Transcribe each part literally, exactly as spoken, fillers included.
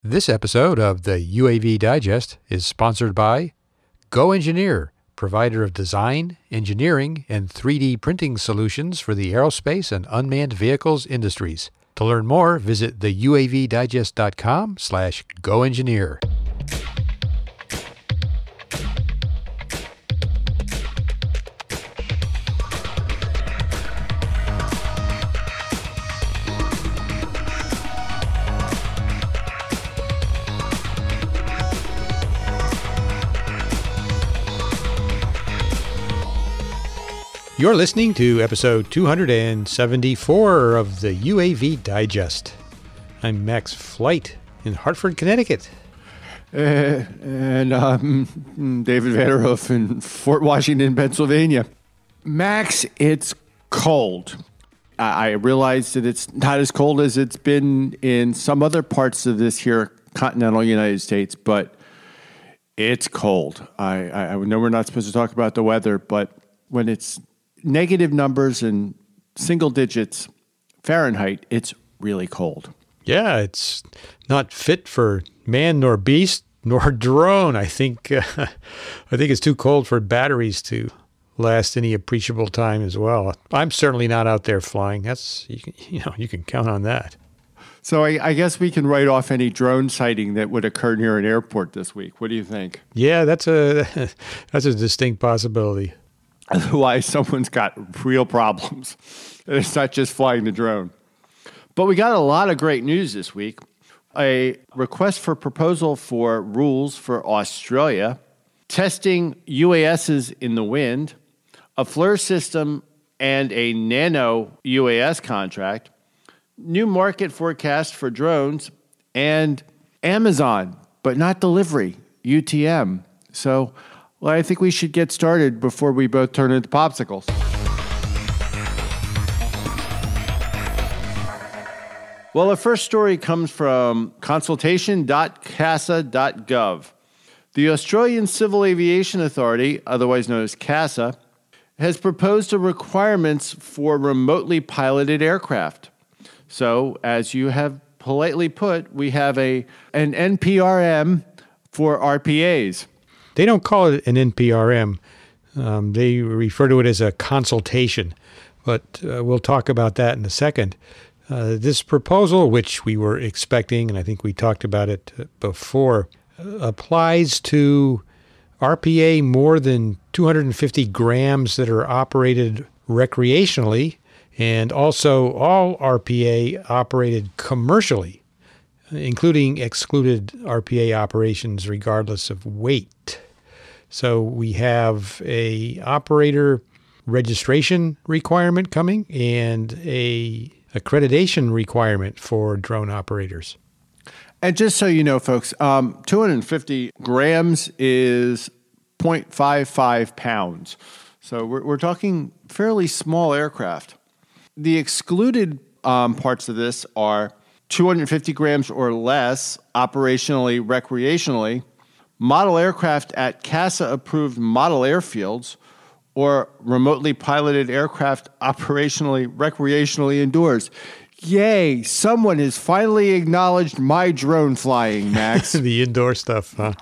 This episode of the U A V Digest is sponsored by GoEngineer, provider of design, engineering, and three D printing solutions for the aerospace and unmanned vehicles industries. To learn more, visit the U A V digest dot com slash GoEngineer. You're listening to episode two hundred seventy-four of the U A V Digest. I'm Max Flight in Hartford, Connecticut. Uh, and um, David Vanderhoof in Fort Washington, Pennsylvania. Max, it's cold. I, I realize that it's not as cold as it's been in some other parts of this here continental United States, but it's cold. I, I, I know we're not supposed to talk about the weather, but when it's negative numbers and single digits Fahrenheit, it's really cold. Yeah, it's not fit for man nor beast nor drone. I think uh, I think it's too cold for batteries to last any appreciable time as well. I'm certainly not out there flying. That's you can, you know you can count on that. So I, I guess we can write off any drone sighting that would occur near an airport this week. What do you think? Yeah, that's a that's a distinct possibility. Otherwise, someone's got real problems. It's not just flying the drone. But we got a lot of great news this week. A request for proposal for rules for Australia, testing U A Ss in the wind, a FLIR system, and a nano U A S contract, new market forecast for drones, and Amazon, but not delivery, U T M. So, well, I think we should get started before we both turn into popsicles. Well, the first story comes from consultation dot casa dot gov. The Australian Civil Aviation Authority, otherwise known as CASA, has proposed a requirements for remotely piloted aircraft. So, as you have politely put, we have a an N P R M for R P As. They don't call it an N P R M. Um, they refer to it as a consultation, but uh, we'll talk about that in a second. Uh, this proposal, which we were expecting, and I think we talked about it before, uh, applies to R P A more than two hundred fifty grams that are operated recreationally, and also all R P A operated commercially, including excluded R P A operations regardless of weight. So we have a operator registration requirement coming and a accreditation requirement for drone operators. And just so you know, folks, um, two hundred fifty grams is zero point five five pounds. So we're, we're talking fairly small aircraft. The excluded um, parts of this are two hundred fifty grams or less operationally, recreationally, model aircraft at CASA-approved model airfields, or remotely piloted aircraft operationally, recreationally indoors. Yay, someone has finally acknowledged my drone flying, Max. The indoor stuff, huh?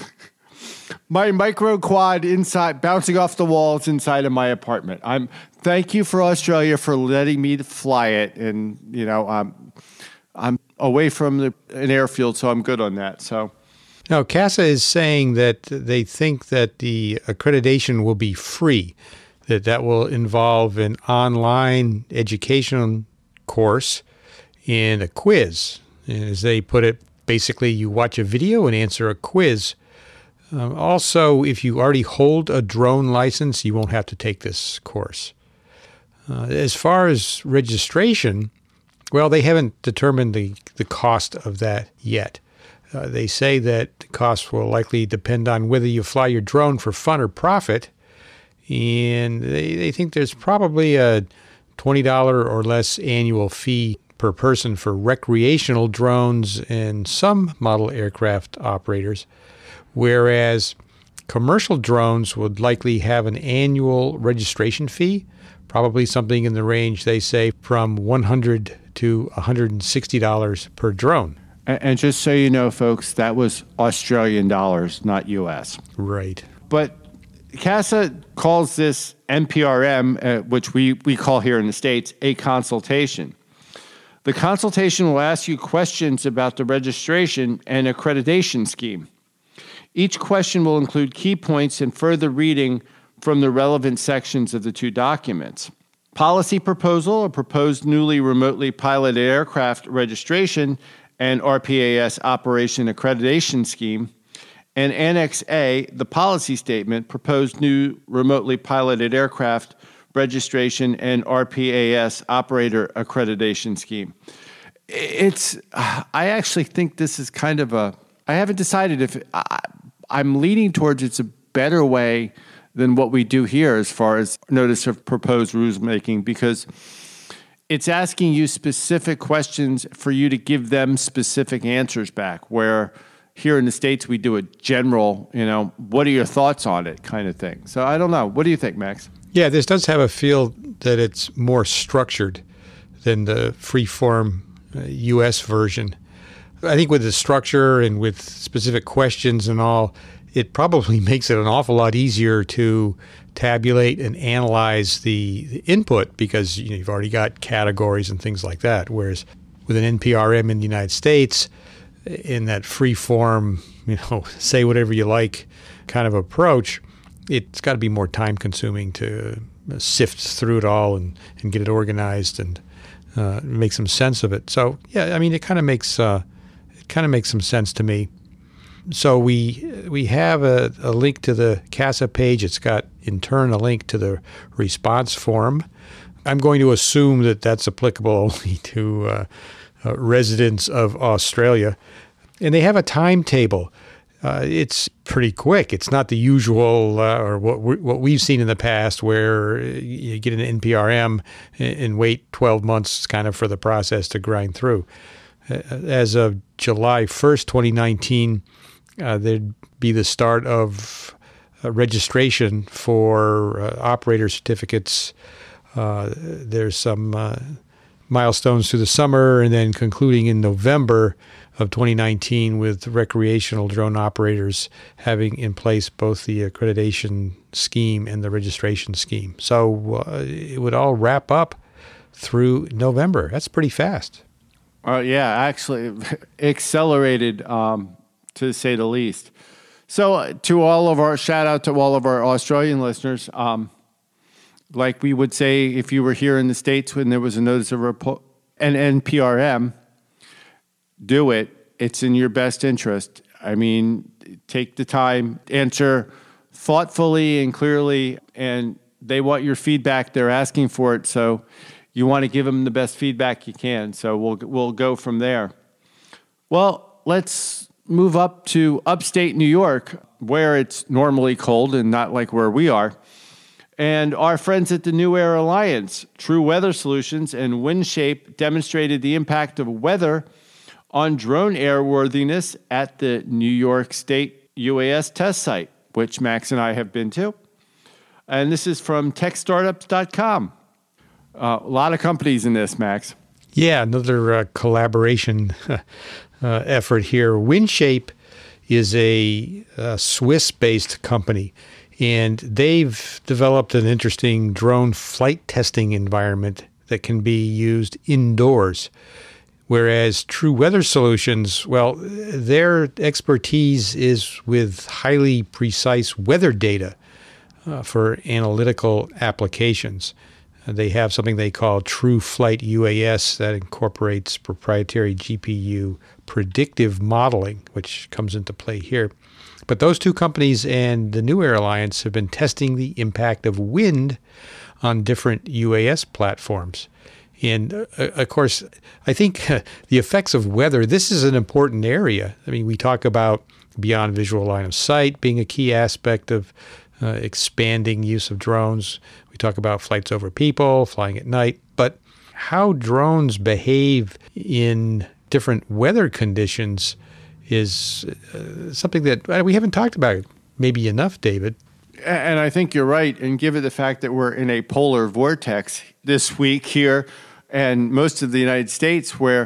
My micro quad inside, bouncing off the walls inside of my apartment. I'm thank you for Australia for letting me fly it, and you know, um, I'm away from the, an airfield, so I'm good on that. So, now CASA is saying that they think that the accreditation will be free, that that will involve an online education course and a quiz. And as they put it, basically you watch a video and answer a quiz. Um, also, if you already hold a drone license, you won't have to take this course. Uh, as far as registration, well, they haven't determined the, the cost of that yet. Uh, they say that the cost will likely depend on whether you fly your drone for fun or profit, and they, they think there's probably a twenty dollars or less annual fee per person for recreational drones and some model aircraft operators, whereas commercial drones would likely have an annual registration fee, probably something in the range, they say, from one hundred dollars to one hundred sixty dollars per drone. And just so you know, folks, that was Australian dollars, not U S. Right. But CASA calls this N P R M, uh, which we, we call here in the States, a consultation. The consultation will ask you questions about the registration and accreditation scheme. Each question will include key points and further reading from the relevant sections of the two documents. Policy proposal, a proposed newly remotely piloted aircraft registration and R P A S operation accreditation scheme, and Annex A, the policy statement, proposed new remotely piloted aircraft registration and R P A S operator accreditation scheme. It's, I actually think this is kind of a, I haven't decided if, I, I'm leaning towards it's a better way than what we do here as far as notice of proposed rules making, because it's asking you specific questions for you to give them specific answers back, where here in the States we do a general, you know, what are your thoughts on it kind of thing. So I don't know. What do you think, Max? Yeah, this does have a feel that it's more structured than the free-form uh, U S version. I think with the structure and with specific questions and all, it probably makes it an awful lot easier to tabulate and analyze the, the input, because you know, you've already got categories and things like that. Whereas with an N P R M in the United States, in that free form, you know, say whatever you like kind of approach, it's got to be more time consuming to sift through it all and, and get it organized and uh, make some sense of it. So yeah, I mean, it kind of makes uh, it kind of makes some sense to me. So we we have a, a link to the CASA page. It's got, in turn, a link to the response form. I'm going to assume that that's applicable only to uh, uh, residents of Australia. And they have a timetable. Uh, it's pretty quick. It's not the usual, uh, or what we, what we've seen in the past, where you get an N P R M and, and wait twelve months kind of for the process to grind through. Uh, as of July first, twenty nineteen, Uh, there'd be the start of uh, registration for uh, operator certificates. Uh, there's some uh, milestones through the summer, and then concluding in November of twenty nineteen with recreational drone operators having in place both the accreditation scheme and the registration scheme. So uh, it would all wrap up through November. That's pretty fast. Uh, yeah, actually accelerated, um to say the least. So uh, to all of our, shout out to all of our Australian listeners, um, like we would say if you were here in the States when there was a notice of repo- an N P R M, do it. It's in your best interest. I mean, take the time, answer thoughtfully and clearly, and they want your feedback. They're asking for it, so you want to give them the best feedback you can. So we'll we'll go from there. Well, let's move up to upstate New York, where it's normally cold and not like where we are. And our friends at the New Air Alliance, True Weather Solutions, and WindShape demonstrated the impact of weather on drone airworthiness at the New York State U A S test site, which Max and I have been to. And this is from tech startups dot com. Uh, a lot of companies in this, Max. Yeah, another uh, collaboration Uh, effort here. WindShape is a, a Swiss-based company, and they've developed an interesting drone flight testing environment that can be used indoors. Whereas True Weather Solutions, well, their expertise is with highly precise weather data uh, for analytical applications. They have something they call True Flight U A S that incorporates proprietary G P U predictive modeling, which comes into play here. But those two companies and the New Air Alliance have been testing the impact of wind on different U A S platforms. And, uh, of course, I think uh, the effects of weather, this is an important area. I mean, we talk about beyond visual line of sight being a key aspect of uh, expanding use of drones. We talk about flights over people, flying at night. But how drones behave in different weather conditions is uh, something that uh, we haven't talked about maybe enough, David. And I think you're right. And given the fact that we're in a polar vortex this week here and most of the United States, where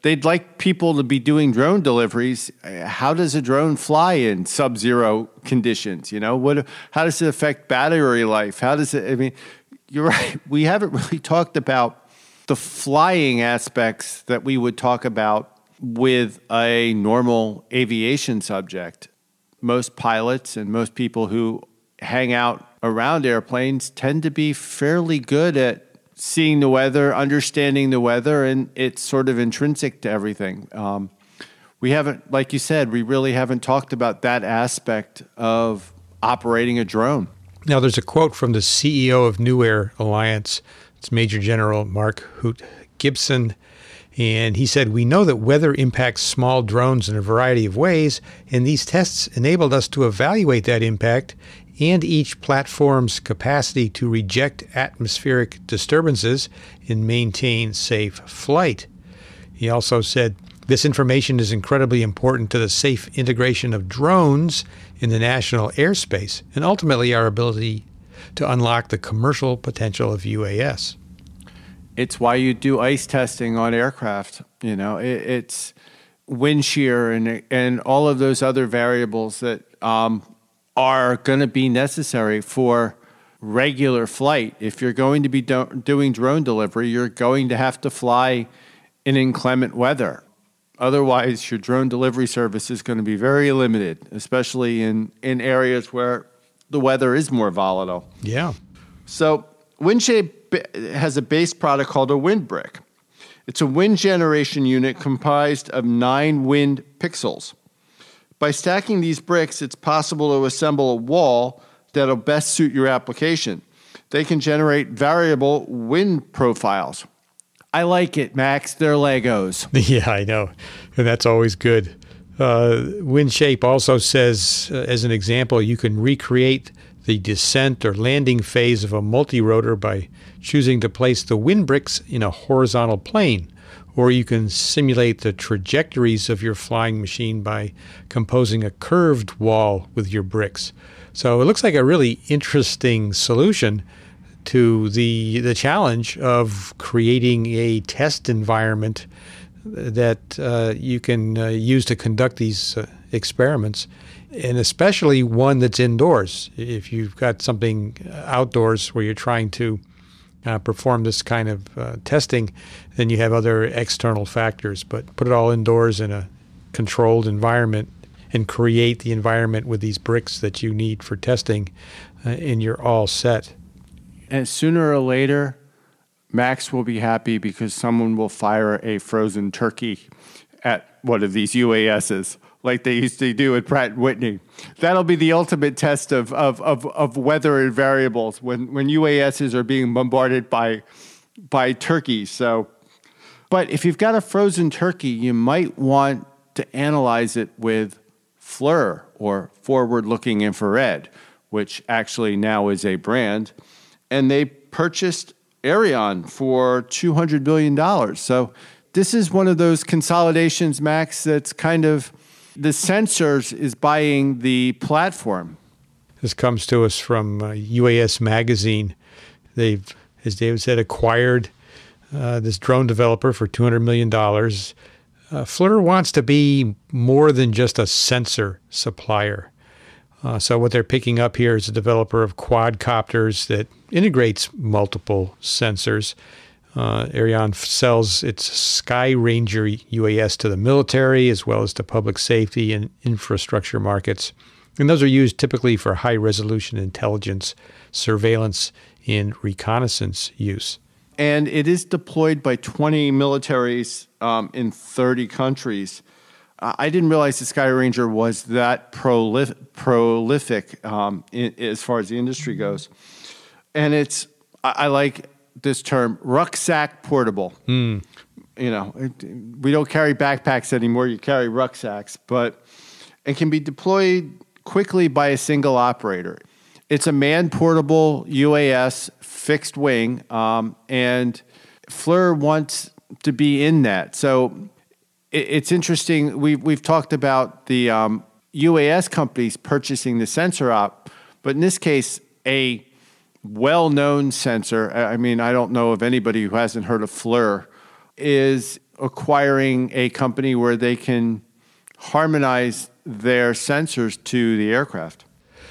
they'd like people to be doing drone deliveries. How does a drone fly in sub-zero conditions? You know, what? How does it affect battery life? How does it? I mean, you're right. We haven't really talked about the flying aspects that we would talk about with a normal aviation subject. Most pilots and most people who hang out around airplanes tend to be fairly good at seeing the weather, understanding the weather, and it's sort of intrinsic to everything. Um, we haven't, like you said, we really haven't talked about that aspect of operating a drone. Now, there's a quote from the C E O of New Air Alliance. It's Major General Mark Hoot Gibson. And he said, "We know that weather impacts small drones in a variety of ways, and these tests enabled us to evaluate that impact and each platform's capacity to reject atmospheric disturbances and maintain safe flight." He also said, "This information is incredibly important to the safe integration of drones in the national airspace and ultimately our ability to unlock the commercial potential of U A S." It's why you do ice testing on aircraft. You know, it, it's wind shear and and all of those other variables that um, are going to be necessary for regular flight. If you're going to be do- doing drone delivery, you're going to have to fly in inclement weather. Otherwise, your drone delivery service is going to be very limited, especially in, in areas where the weather is more volatile. Yeah. So Windshape has a base product called a wind brick. It's a wind generation unit comprised of nine wind pixels. By stacking these bricks, it's possible to assemble a wall that'll best suit your application. They can generate variable wind profiles. I like it, Max. They're Legos. Yeah, I know. And that's always good. Uh, Windshape also says, uh, as an example, you can recreate the descent or landing phase of a multi-rotor by choosing to place the wind bricks in a horizontal plane, or you can simulate the trajectories of your flying machine by composing a curved wall with your bricks. So it looks like a really interesting solution to the the challenge of creating a test environment that uh, you can uh, use to conduct these uh, experiments, and especially one that's indoors. If you've got something outdoors where you're trying to uh, perform this kind of uh, testing, then you have other external factors. But put it all indoors in a controlled environment and create the environment with these bricks that you need for testing, uh, and you're all set. And sooner or later, Max will be happy because someone will fire a frozen turkey at one of these U A Ss like they used to do at Pratt and Whitney. That'll be the ultimate test of, of, of, of weather and variables when, when U A Ss are being bombarded by, by turkeys. So, but if you've got a frozen turkey, you might want to analyze it with FLIR, or forward-looking infrared, which actually now is a brand. And they purchased Aireon for two hundred billion dollars. So this is one of those consolidations, Max, that's kind of the sensors is buying the platform. This comes to us from uh, U A S Magazine. They've, as David said, acquired uh, this drone developer for two hundred million dollars. Uh, FLIR wants to be more than just a sensor supplier. Uh, so what they're picking up here is a developer of quadcopters that integrates multiple sensors. Uh, Aireon sells its Sky Ranger U A S to the military as well as to public safety and infrastructure markets. And those are used typically for high-resolution intelligence, surveillance, and reconnaissance use. And it is deployed by twenty militaries um, in thirty countries. I didn't realize the Sky Ranger was that prolif- prolific um, in, as far as the industry goes. And it's, I, I like this term, rucksack portable. Mm. You know, it, we don't carry backpacks anymore. You carry rucksacks, but it can be deployed quickly by a single operator. It's a man-portable U A S fixed wing, um, and FLIR wants to be in that. So it's interesting. We've, we've talked about the um, U A S companies purchasing the sensor op, but in this case, a well-known sensor, I mean, I don't know of anybody who hasn't heard of FLIR, is acquiring a company where they can harmonize their sensors to the aircraft.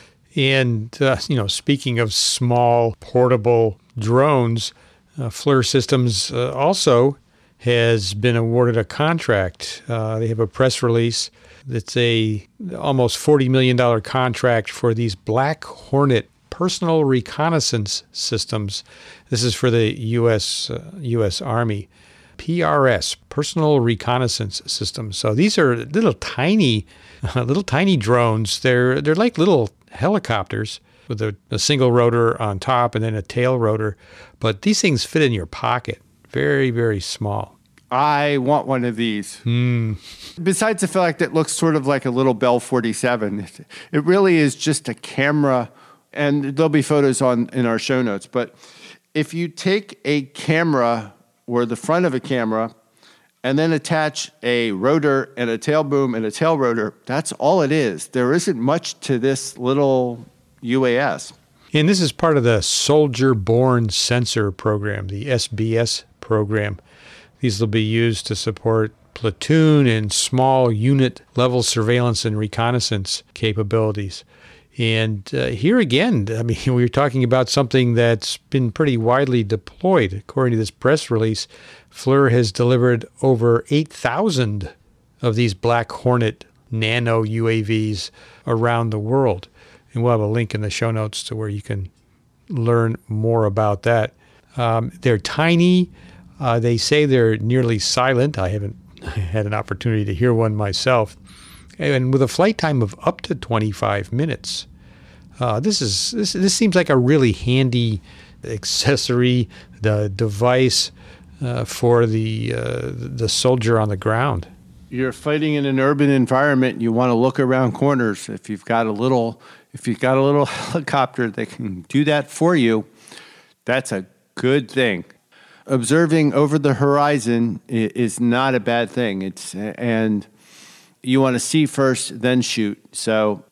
And, uh, you know, speaking of small portable drones, uh, FLIR Systems uh, also has been awarded a contract. Uh, they have a press release that's a almost forty million dollars contract for these Black Hornet personal reconnaissance systems. This is for the U S uh, U S Army. P R S, personal reconnaissance systems. So these are little tiny, uh, little tiny drones. They're they're like little helicopters with a, a single rotor on top and then a tail rotor. But these things fit in your pocket. Very, very small. I want one of these. Mm. Besides the fact that it looks sort of like a little Bell forty-seven, it, it really is just a camera, and there'll be photos on in our show notes. But if you take a camera or the front of a camera and then attach a rotor and a tail boom and a tail rotor, that's all it is. There isn't much to this little U A S. And this is part of the Soldier Borne Sensor Program, the S B S program. These will be used to support platoon and small unit level surveillance and reconnaissance capabilities. And uh, here again, I mean, we were talking about something that's been pretty widely deployed. According to this press release, FLIR has delivered over eight thousand of these Black Hornet nano U A Vs around the world. And we'll have a link in the show notes to where you can learn more about that. Um, they're tiny. Uh, they say they're nearly silent. I haven't had an opportunity to hear one myself. And with a flight time of up to twenty-five minutes. Uh, this is this this seems like a really handy accessory, the device uh, for the uh, the soldier on the ground. You're fighting in an urban environment. You want to look around corners. If you've got a little, if you've got a little helicopter that can do that for you, that's a good thing. Observing over the horizon is not a bad thing. It's and you want to see first, then shoot. So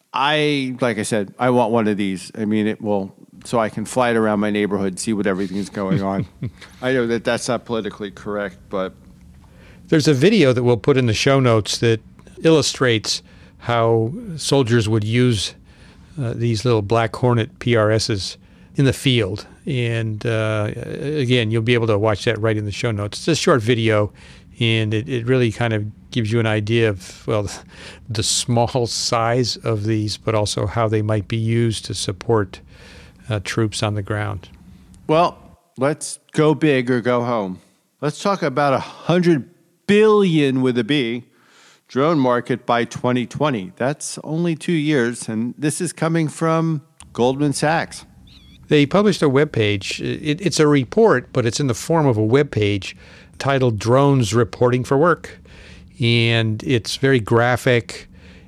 I, like I said, I want one of these. I mean, it will, so I can fly it around my neighborhood, see what everything is going on. I know that that's not politically correct, but there's a video that we'll put in the show notes that illustrates how soldiers would use uh, these little Black Hornet P R Ss in the field. And uh, again, you'll be able to watch that right in the show notes. It's a short video, and it, it really kind of gives you an idea of, well, the small size of these, but also how they might be used to support uh, troops on the ground. Well, let's go big or go home. Let's talk about a hundred billion with a B drone market by twenty twenty. That's only two years, and this is coming from Goldman Sachs. They published a webpage. It, it's a report, but it's in the form of a webpage titled Drones Reporting for Work. And it's very graphic,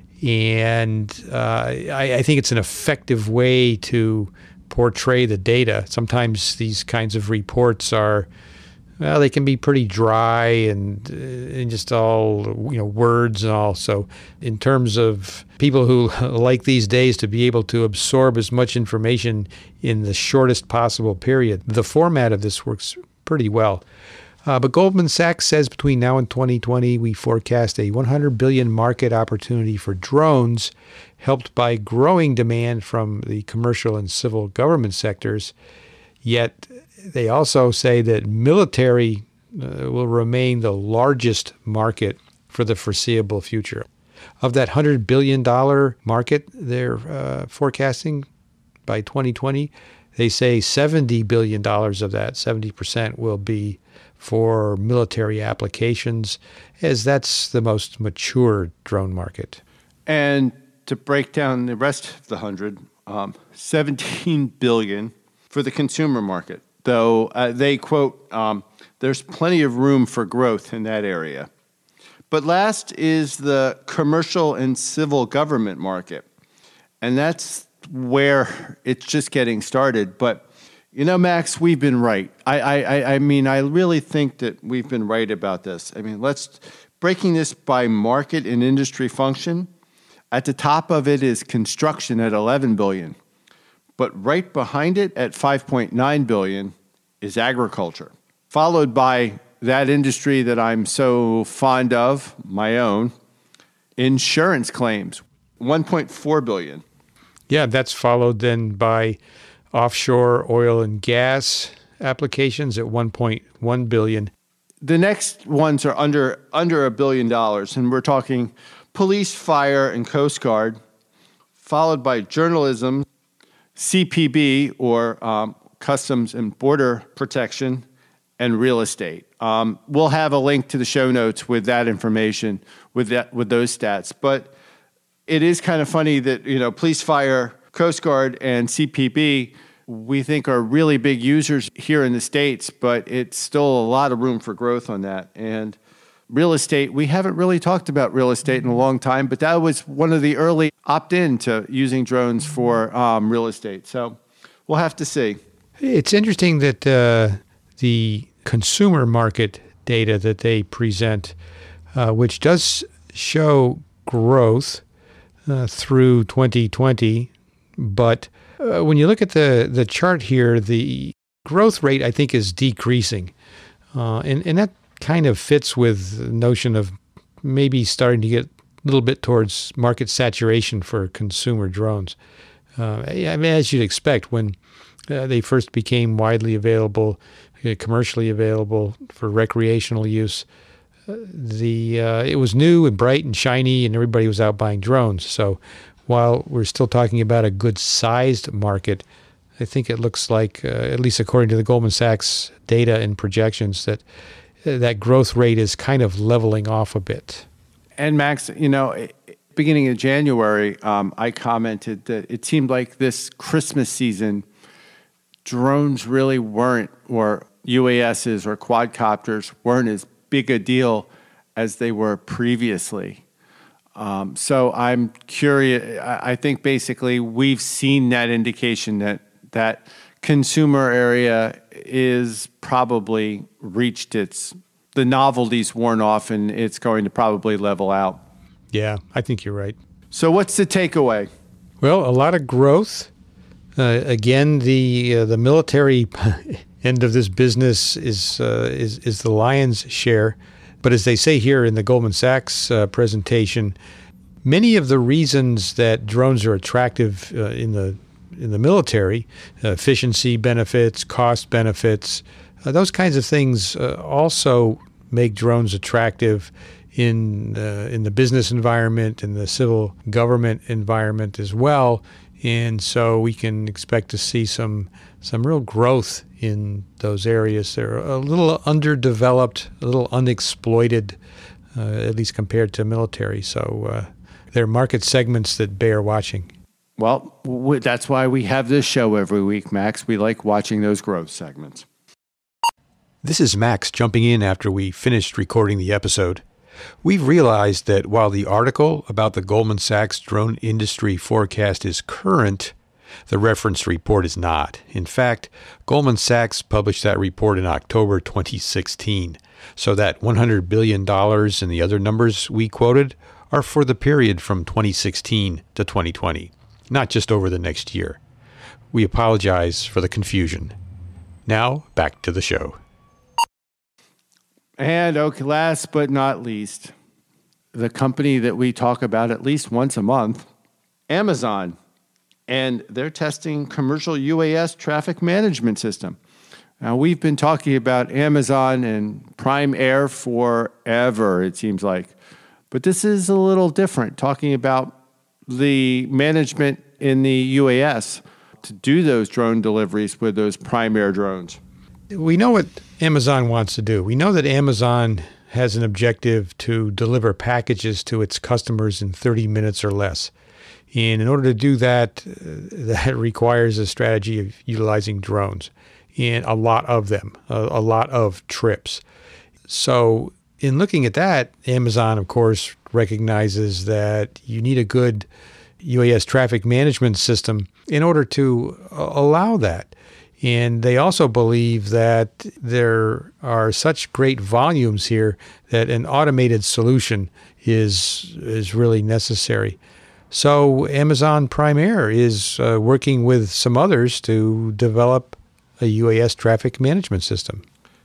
and uh, I, I think it's an effective way to portray the data. Sometimes these kinds of reports are, well, they can be pretty dry and, uh, and just all, you know, words and all. So in terms of people who like these days to be able to absorb as much information in the shortest possible period, the format of this works pretty well. Uh, but Goldman Sachs says between now and twenty twenty, we forecast a one hundred billion dollars market opportunity for drones, helped by growing demand from the commercial and civil government sectors. Yet they also say that military uh, will remain the largest market for the foreseeable future. Of that one hundred billion dollars market they're uh, forecasting by twenty twenty, they say seventy billion dollars of that, seventy percent, will be for military applications, as that's the most mature drone market. And to break down the rest of the hundred, um, seventeen billion dollars for the consumer market. Though uh, they quote, um, there's plenty of room for growth in that area. But last is the commercial and civil government market. And that's where it's just getting started. But, you know, Max, we've been right. I, I, I mean, I really think that we've been right about this. I mean, let's breaking this by market and industry function. At the top of it is construction at eleven billion dollars. But right behind it at five point nine billion dollars is agriculture, followed by that industry that I'm so fond of, my own, insurance claims, one point four billion dollars. Yeah, that's followed then by offshore oil and gas applications at one point one billion dollars. The next ones are under under a billion dollars, and we're talking police, fire, and Coast Guard, followed by journalism, C P B, or um, Customs and Border Protection, and real estate. Um, we'll have a link to the show notes with that information, with that with those stats. But it is kind of funny that, you know, police, fire, Coast Guard, and C P B, we think are really big users here in the States, but it's still a lot of room for growth on that. And real estate, we haven't really talked about real estate in a long time, but that was one of the early opt-in to using drones for um, real estate. So we'll have to see. It's interesting that uh, the consumer market data that they present, uh, which does show growth uh, through twenty twenty, but uh, when you look at the, the chart here, the growth rate, I think, is decreasing. Uh, and, and that kind of fits with the notion of maybe starting to get a little bit towards market saturation for consumer drones. Uh, I mean, as you'd expect, when uh, they first became widely available, uh, commercially available for recreational use, uh, the uh, it was new and bright and shiny, and everybody was out buying drones. So while we're still talking about a good-sized market, I think it looks like, uh, at least according to the Goldman Sachs data and projections, that uh, that growth rate is kind of leveling off a bit. And Max, you know, beginning of January, um, I commented that it seemed like this Christmas season, drones really weren't, or U A Ss or quadcopters weren't as big a deal as they were previously. Um, so I'm curious. I think basically we've seen that indication that that consumer area is probably reached its, the novelty's worn off, and it's going to probably level out. Yeah, I think you're right. So what's the takeaway? Well, a lot of growth. Uh, again, the uh, the military end of this business is uh, is is the lion's share. But as they say here in the Goldman Sachs uh, presentation, many of the reasons that drones are attractive uh, in the in the military, uh, efficiency benefits, cost benefits, uh, those kinds of things uh, also make drones attractive in uh, in the business environment, in the civil government environment as well. And so we can expect to see some some real growth in those areas. They're a little underdeveloped, a little unexploited, uh, at least compared to military. So uh, they're market segments that bear watching. Well, w- that's why we have this show every week, Max. We like watching those growth segments. This is Max jumping in after we finished recording the episode. We've realized that while the article about the Goldman Sachs drone industry forecast is current, the reference report is not. In fact, Goldman Sachs published that report in October twenty sixteen. So that one hundred billion dollars and the other numbers we quoted are for the period from twenty sixteen to twenty twenty, not just over the next year. We apologize for the confusion. Now, back to the show. And okay, last but not least, the company that we talk about at least once a month, Amazon. And they're testing commercial U A S traffic management system. Now, we've been talking about Amazon and Prime Air forever, it seems like. But this is a little different, talking about the management in the U A S to do those drone deliveries with those Prime Air drones. We know what Amazon wants to do. We know that Amazon has an objective to deliver packages to its customers in thirty minutes or less. And in order to do that, uh, that requires a strategy of utilizing drones, and a lot of them, a, a lot of trips. So in looking at that, Amazon, of course, recognizes that you need a good U A S traffic management system in order to uh, allow that. And they also believe that there are such great volumes here that an automated solution is is really necessary. So Amazon Prime Air is uh, working with some others to develop a U A S traffic management system.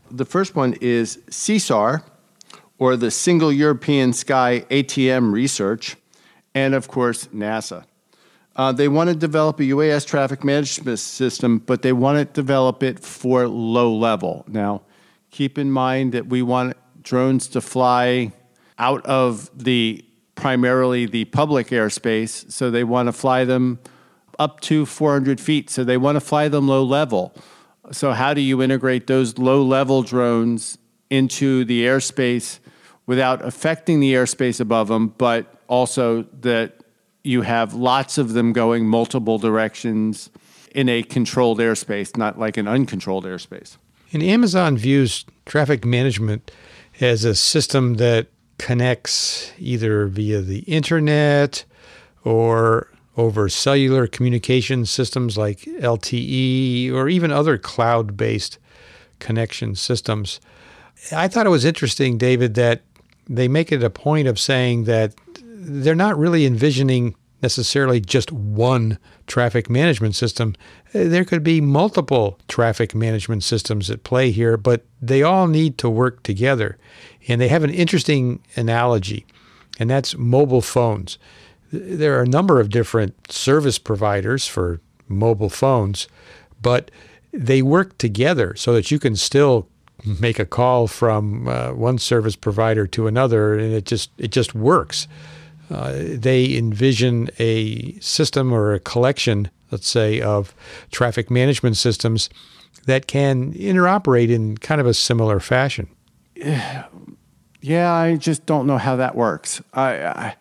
The first one is C S A R, or the Single European Sky A T M Research, and of course, NASA. Uh, they want to develop a U A S traffic management system, but they want to develop it for low level. Now, keep in mind that we want drones to fly out of the primarily the public airspace, so they want to fly them up to four hundred feet, so they want to fly them low level. So how do you integrate those low level drones into the airspace without affecting the airspace above them, but also that you have lots of them going multiple directions in a controlled airspace, not like an uncontrolled airspace? And Amazon views traffic management as a system that connects either via the internet or over cellular communication systems like L T E or even other cloud-based connection systems. I thought it was interesting, David, that they make it a point of saying that they're not really envisioning necessarily just one traffic management system. There could be multiple traffic management systems at play here, but they all need to work together. And they have an interesting analogy, and that's mobile phones. There are a number of different service providers for mobile phones, but they work together so that you can still make a call from uh, one service provider to another, and it just it just works. Uh, they envision a system or a collection, let's say, of traffic management systems that can interoperate in kind of a similar fashion. Yeah, I just don't know how that works. I, I,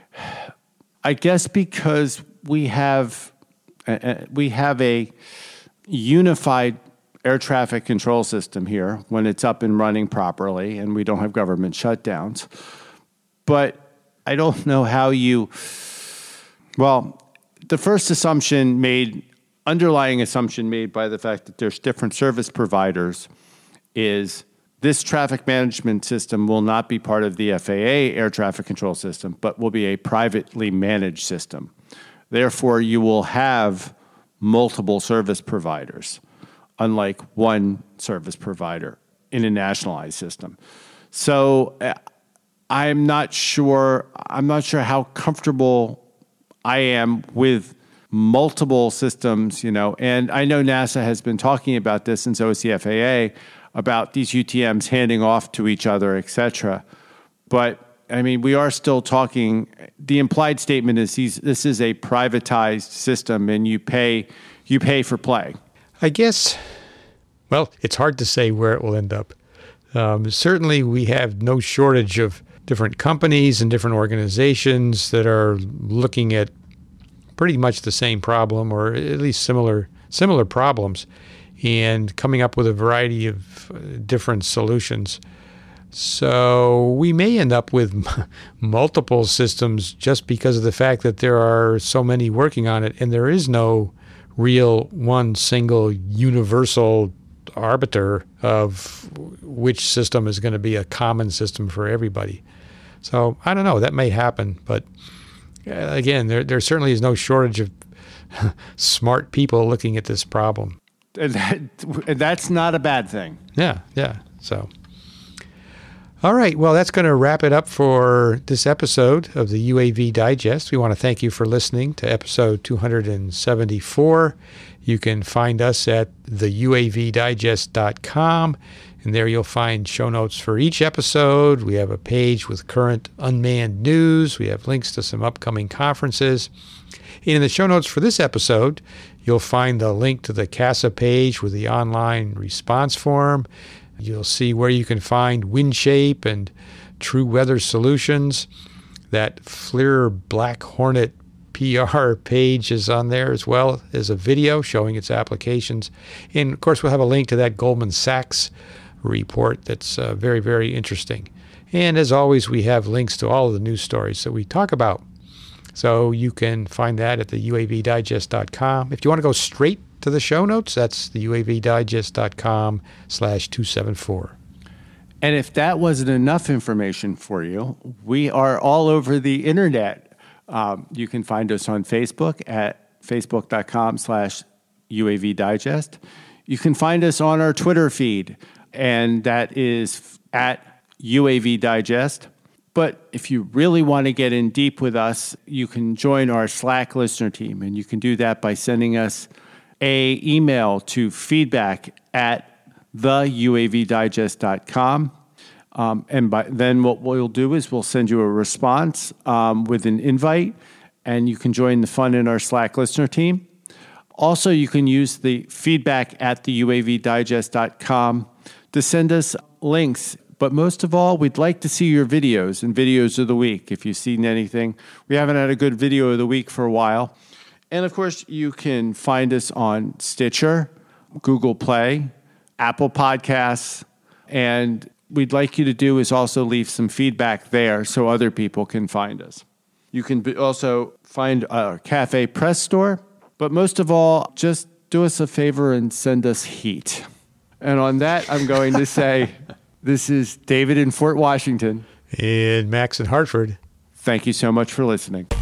I guess because we have uh, we have a unified air traffic control system here when it's up and running properly, and we don't have government shutdowns. But I don't know how you. Well, the first assumption made, underlying assumption made by the fact that there's different service providers, is this traffic management system will not be part of the F A A air traffic control system, but will be a privately managed system. Therefore, you will have multiple service providers, unlike one service provider in a nationalized system. So uh, I'm not sure. I'm not sure how comfortable I am with multiple systems. You know, and I know NASA has been talking about this, and so is the F A A, about these U T Ms handing off to each other, et cetera. But, I mean, we are still talking, the implied statement is these, this is a privatized system, and you pay you pay for play. I guess, well, it's hard to say where it will end up. Um, certainly, we have no shortage of different companies and different organizations that are looking at pretty much the same problem, or at least similar similar problems, and coming up with a variety of different solutions. So we may end up with m- multiple systems just because of the fact that there are so many working on it, and there is no real one single universal arbiter of which system is going to be a common system for everybody. So I don't know. That may happen, but uh, again, there there certainly is no shortage of smart people looking at this problem. And, that, and that's not a bad thing. Yeah, yeah. So, all right. Well, that's going to wrap it up for this episode of the U A V Digest. We want to thank you for listening to episode two hundred seventy-four. You can find us at the U A V digest dot com, and there you'll find show notes for each episode. We have a page with current unmanned news. We have links to some upcoming conferences. And in the show notes for this episode, you'll find the link to the CASA page with the online response form. You'll see where you can find wind shape and true weather solutions. That FLIR Black Hornet P R page is on there, as well as a video showing its applications. And, of course, we'll have a link to that Goldman Sachs report that's uh, very, very interesting. And, as always, we have links to all of the news stories that we talk about. So you can find that at the U A V digest dot com. If you want to go straight to the show notes, that's the U A V digest dot com slash two seventy-four. And if that wasn't enough information for you, we are all over the internet. Um, you can find us on Facebook at facebook dot com slash U A V digest. You can find us on our Twitter feed. and that is at U A V Digest. But if you really want to get in deep with us, you can join our Slack listener team, and you can do that by sending us a email to feedback at the U A V digest dot com. Um, and by then what we'll do is we'll send you a response um, with an invite, and you can join the fun in our Slack listener team. Also, you can use the feedback at the U A V digest dot com to send us links. But most of all, we'd like to see your videos and videos of the week. If you've seen anything, we haven't had a good video of the week for a while. And of course, you can find us on Stitcher, Google Play, Apple Podcasts, and we'd like you to do is also leave some feedback there so other people can find us. You can be also find our Cafe Press store, but most of all, just do us a favor and send us heat. And on that, I'm going to say, this is David in Fort Washington. And Max in Hartford. Thank you so much for listening.